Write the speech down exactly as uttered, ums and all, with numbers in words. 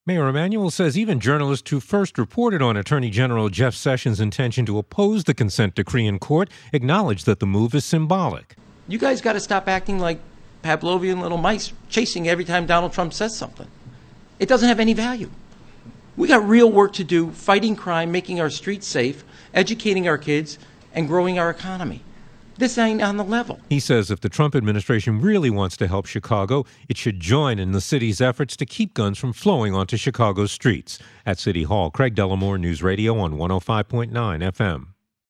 Mayor Emanuel says even journalists who first reported on Attorney General Jeff Sessions' intention to oppose the consent decree in court acknowledge that the move is symbolic. You guys got to stop acting like Pavlovian little mice chasing every time Donald Trump says something. It doesn't have any value. We got real work to do fighting crime, making our streets safe, educating our kids, and growing our economy. This ain't on the level. He says if the Trump administration really wants to help Chicago, it should join in the city's efforts to keep guns from flowing onto Chicago's streets. At City Hall, Craig Dellamore, News Radio on one oh five point nine F M.